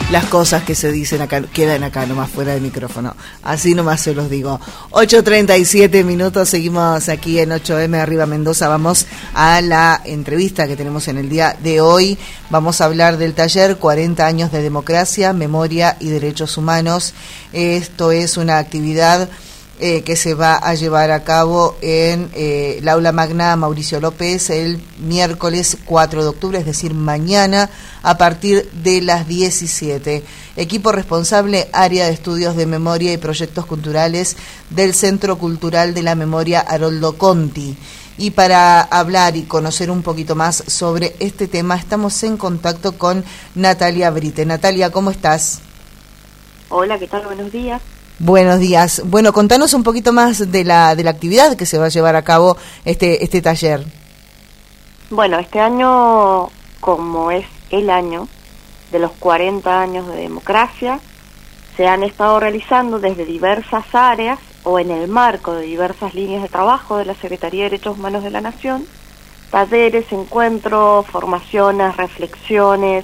Las cosas que se dicen acá quedan acá nomás fuera del micrófono. Así nomás se los digo. 8:37 minutos, seguimos aquí en 8M Arriba Mendoza. Vamos a la entrevista que tenemos en el día de hoy. Vamos a hablar del taller 40 años de democracia, memoria y derechos humanos. Esto es una actividad que se va a llevar a cabo en el Aula Magna Mauricio López el miércoles 4 de octubre, es decir, mañana a partir de las 17. Equipo responsable, Área de Estudios de Memoria y Proyectos Culturales del Centro Cultural de la Memoria Haroldo Conti. Y para hablar y conocer un poquito más sobre este tema, estamos en contacto con Natalia Brite. Natalia, ¿cómo estás? Hola, ¿qué tal? Buenos días. Buenos días. Bueno, contanos un poquito más de la actividad que se va a llevar a cabo este taller. Bueno, este año, como es el año de los 40 años de democracia, se han estado realizando desde diversas áreas o en el marco de diversas líneas de trabajo de la Secretaría de Derechos Humanos de la Nación, talleres, encuentros, formaciones, reflexiones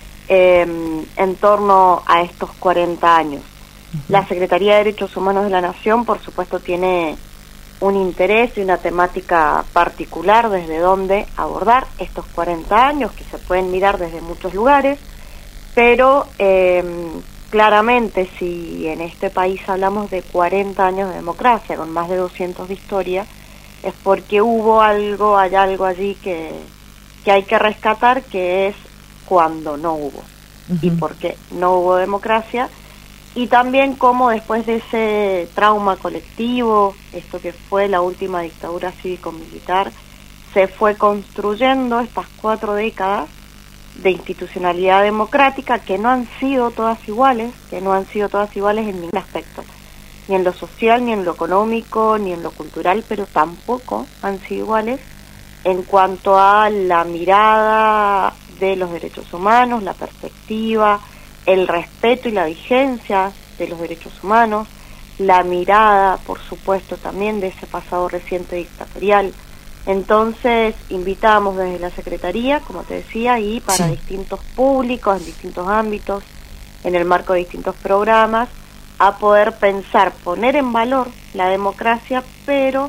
en torno a estos 40 años. La Secretaría de Derechos Humanos de la Nación, por supuesto, tiene un interés y una temática particular desde donde abordar estos 40 años, que se pueden mirar desde muchos lugares, pero claramente si en este país hablamos de 40 años de democracia, con más de 200 de historia, es porque hay algo allí que hay que rescatar, que es cuando no hubo, y por qué no hubo democracia. Y también cómo después de ese trauma colectivo, esto que fue la última dictadura cívico-militar, se fue construyendo estas 4 décadas de institucionalidad democrática que no han sido todas iguales, en ningún aspecto, ni en lo social, ni en lo económico, ni en lo cultural, pero tampoco han sido iguales en cuanto a la mirada de los derechos humanos, la perspectiva, el respeto y la vigencia de los derechos humanos, la mirada, por supuesto, también de ese pasado reciente dictatorial. Entonces, invitamos desde la Secretaría, como te decía, y para distintos públicos, en distintos ámbitos, en el marco de distintos programas, a poder pensar, poner en valor la democracia, pero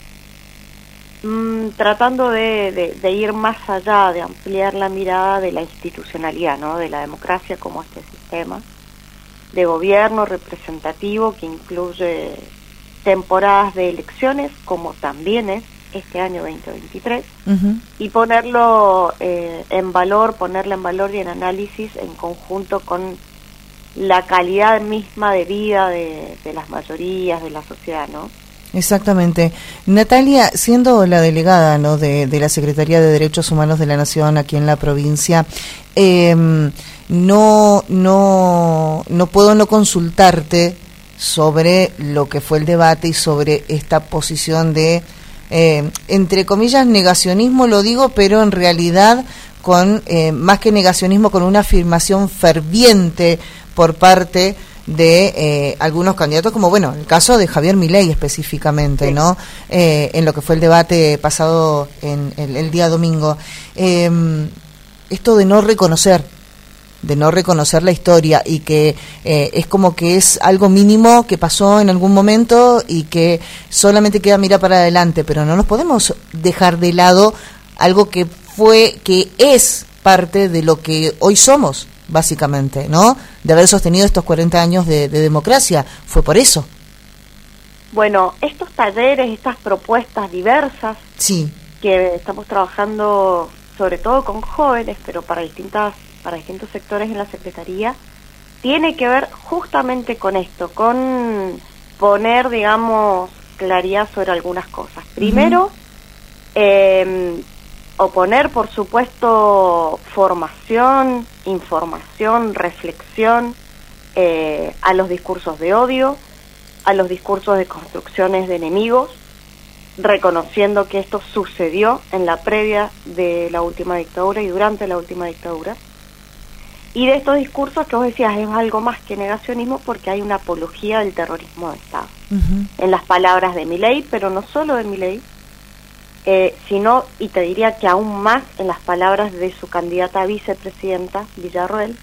tratando de ir más allá, de ampliar la mirada de la institucionalidad, ¿no? De la democracia como este sistema de gobierno representativo que incluye temporadas de elecciones, como también es este año 2023, y ponerla en valor y en análisis en conjunto con la calidad misma de vida de las mayorías de la sociedad, ¿no? Exactamente. Natalia, siendo la delegada, ¿no?, de la Secretaría de Derechos Humanos de la Nación aquí en la provincia, no puedo no consultarte sobre lo que fue el debate y sobre esta posición de, entre comillas, negacionismo, lo digo, pero en realidad con más que negacionismo, con una afirmación ferviente por parte de algunos candidatos, como bueno, el caso de Javier Milei específicamente, ¿no? En lo que fue el debate pasado en el día domingo, esto de no reconocer la historia y que es como que es algo mínimo que pasó en algún momento y que solamente queda mirar para adelante, pero no nos podemos dejar de lado algo que es parte de lo que hoy somos, básicamente, ¿no? De haber sostenido estos 40 años de democracia. Fue por eso. Bueno, estos talleres, estas propuestas diversas que estamos trabajando sobre todo con jóvenes, pero para distintos sectores en la Secretaría, tiene que ver justamente con esto, con poner, digamos, claridad sobre algunas cosas. Primero, oponer, por supuesto, formación, información, reflexión a los discursos de odio, a los discursos de construcciones de enemigos, reconociendo que esto sucedió en la previa de la última dictadura y durante la última dictadura. Y de estos discursos que vos decías, es algo más que negacionismo porque hay una apología del terrorismo de Estado. En las palabras de Milei, pero no solo de Milei, sino, y te diría que aún más en las palabras de su candidata a vicepresidenta, Villarroel,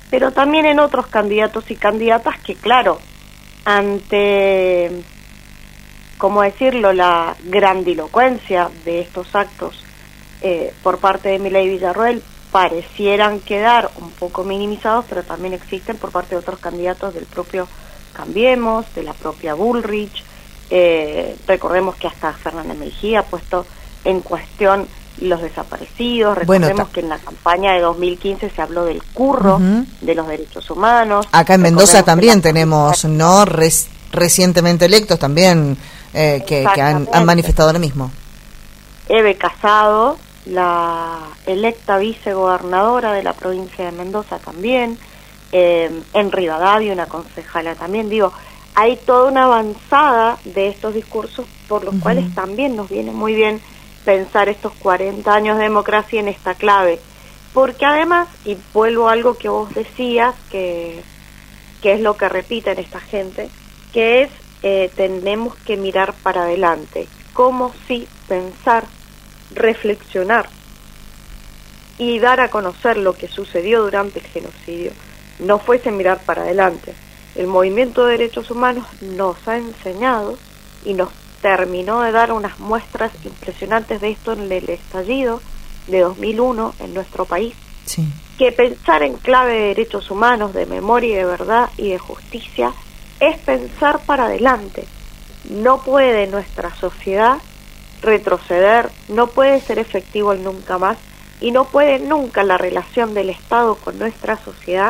pero también en otros candidatos y candidatas que, claro, ante, ¿cómo decirlo?, la grandilocuencia de estos actos por parte de Milei Villarroel, parecieran quedar un poco minimizados, pero también existen por parte de otros candidatos del propio Cambiemos, de la propia Bullrich. Recordemos que hasta Fernández Mejía ha puesto en cuestión los desaparecidos. Recordemos que en la campaña de 2015 se habló del curro, de los derechos humanos. Acá en Mendoza también tenemos, ¿no?, recientemente electos también que han manifestado lo mismo. Eve Casado, la electa vicegobernadora de la provincia de Mendoza también, en Rivadavia una concejala también. Digo, hay toda una avanzada de estos discursos por los cuales también nos viene muy bien pensar estos 40 años de democracia en esta clave, porque además, y vuelvo a algo que vos decías, que es lo que repiten esta gente, que es tenemos que mirar para adelante, como si pensar, reflexionar y dar a conocer lo que sucedió durante el genocidio no fuese mirar para adelante. El movimiento de derechos humanos nos ha enseñado y nos terminó de dar unas muestras impresionantes de esto en el estallido de 2001 en nuestro país, que pensar en clave de derechos humanos, de memoria y de verdad y de justicia es pensar para adelante. No puede nuestra sociedad retroceder, no puede ser efectivo el nunca más, y no puede nunca la relación del Estado con nuestra sociedad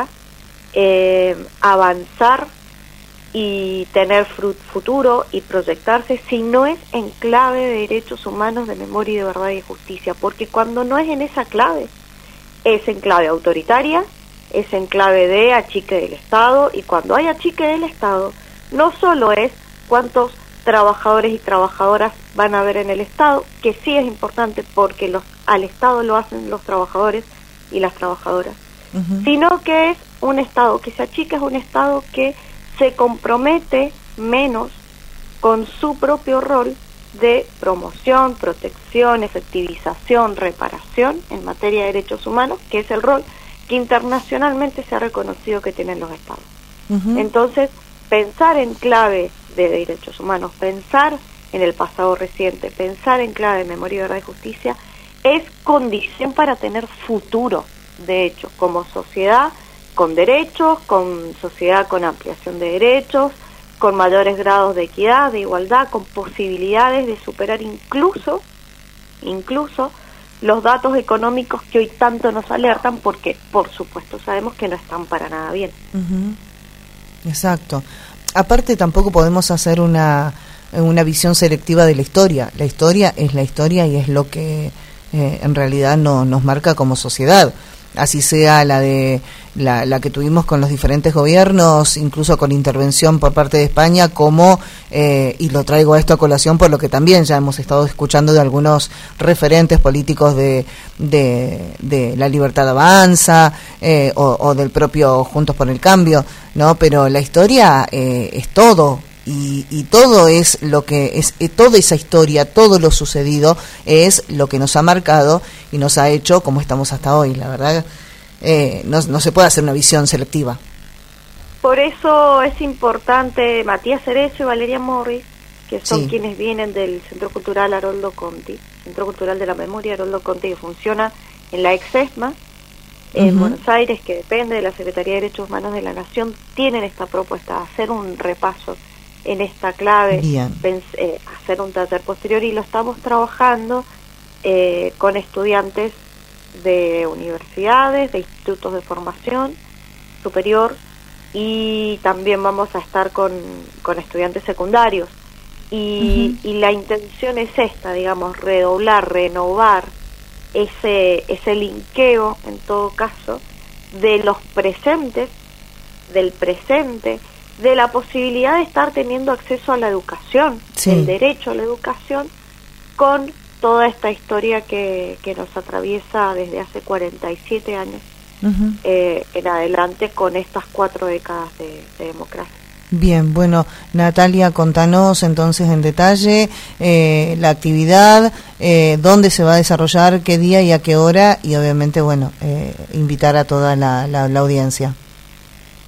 avanzar y tener futuro y proyectarse si no es en clave de derechos humanos, de memoria y de verdad y de justicia, porque cuando no es en esa clave, es en clave autoritaria, es en clave de achique del Estado, y cuando hay achique del Estado, no solo es cuántos trabajadores y trabajadoras van a haber en el Estado, que sí es importante porque al Estado lo hacen los trabajadores y las trabajadoras, sino que es un Estado que se achica, es un Estado que se compromete menos con su propio rol de promoción, protección, efectivización, reparación en materia de derechos humanos, que es el rol que internacionalmente se ha reconocido que tienen los Estados. Entonces, pensar en clave de derechos humanos, pensar en el pasado reciente, pensar en clave de memoria, verdad y justicia, es condición para tener futuro, de hecho, como sociedad con derechos, con sociedad con ampliación de derechos, con mayores grados de equidad, de igualdad, con posibilidades de superar incluso los datos económicos que hoy tanto nos alertan, porque por supuesto sabemos que no están para nada bien. Exacto. Aparte tampoco podemos hacer una visión selectiva de la historia. La historia es la historia y es lo que en realidad nos marca como sociedad. Así sea la de la que tuvimos con los diferentes gobiernos, incluso con intervención por parte de España, como y lo traigo a esto a colación por lo que también ya hemos estado escuchando de algunos referentes políticos de La Libertad Avanza o del propio Juntos por el Cambio, ¿no? Pero la historia es todo. Y todo es lo que es, toda esa historia, todo lo sucedido es lo que nos ha marcado y nos ha hecho como estamos hasta hoy. La verdad, no se puede hacer una visión selectiva. Por eso es importante Matías Cerezo y Valeria Morris, que son quienes vienen del Centro Cultural Haroldo Conti, Centro Cultural de la Memoria Haroldo Conti, que funciona en la ex-ESMA, en Buenos Aires, que depende de la Secretaría de Derechos Humanos de la Nación. Tienen esta propuesta, hacer un repaso en esta clave, hacer un taller posterior, y lo estamos trabajando con estudiantes de universidades, de institutos de formación superior, y también vamos a estar con estudiantes secundarios, y la intención es esta, digamos, redoblar, renovar ese linkeo, en todo caso, de los presentes, del presente, de la posibilidad de estar teniendo acceso a la educación, el derecho a la educación, con toda esta historia que nos atraviesa desde hace 47 años en adelante, con estas 4 décadas de democracia. Bien, bueno, Natalia, contanos entonces en detalle la actividad, dónde se va a desarrollar, qué día y a qué hora, y obviamente, bueno, invitar a toda la audiencia.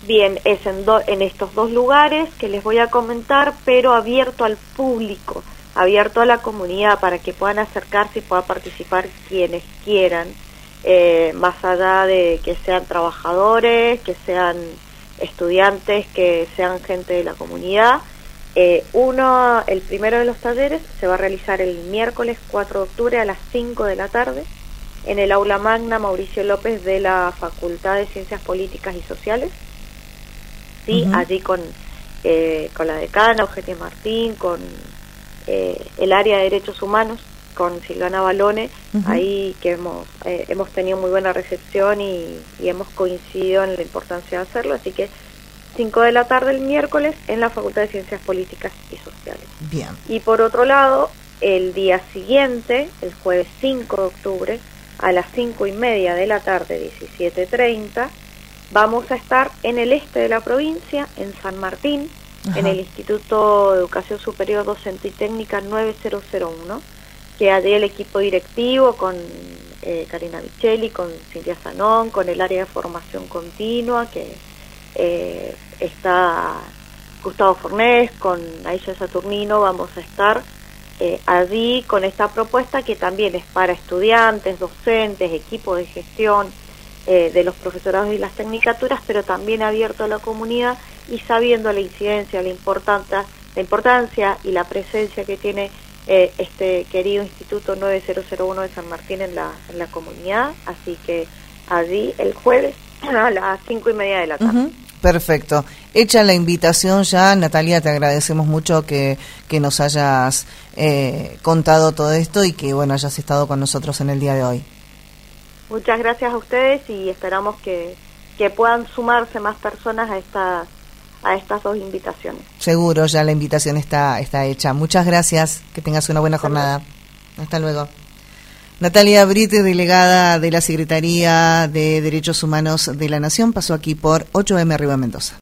Bien, es en estos dos lugares que les voy a comentar, pero abierto al público, abierto a la comunidad para que puedan acercarse y puedan participar quienes quieran, más allá de que sean trabajadores, que sean estudiantes, que sean gente de la comunidad. El primero de los talleres se va a realizar el miércoles 4 de octubre a las 5 de la tarde en el aula magna Mauricio López de la Facultad de Ciencias Políticas y Sociales. Sí, allí con la decana Eugenia Martín, con el área de Derechos Humanos, con Silvana Balone, ahí que hemos tenido muy buena recepción y hemos coincidido en la importancia de hacerlo, así que 5 de la tarde el miércoles en la Facultad de Ciencias Políticas y Sociales. Bien. Y por otro lado, el día siguiente, el jueves 5 de octubre, a las 5:30 de la tarde, 17:30, vamos a estar en el este de la provincia, en San Martín, en el Instituto de Educación Superior Docente y Técnica 9001, que allí el equipo directivo con Karina Vichelli, con Cintia Zanón, con el área de formación continua, que está Gustavo Fornés, con Aisha Saturnino, vamos a estar allí con esta propuesta que también es para estudiantes, docentes, equipo de gestión, de los profesorados y las tecnicaturas, pero también abierto a la comunidad y sabiendo la incidencia, la importancia y la presencia que tiene este querido Instituto 9001 de San Martín en la comunidad. Así que allí el jueves a las 5:30 de la tarde. Perfecto. Hecha la invitación ya, Natalia, te agradecemos mucho que nos hayas contado todo esto y que bueno hayas estado con nosotros en el día de hoy. Muchas gracias a ustedes y esperamos que puedan sumarse más personas a estas dos invitaciones. Seguro, ya la invitación está hecha. Muchas gracias, que tengas una buena jornada. Hasta luego. Natalia Brites, delegada de la Secretaría de Derechos Humanos de la Nación, pasó aquí por 8M Arriba Mendoza.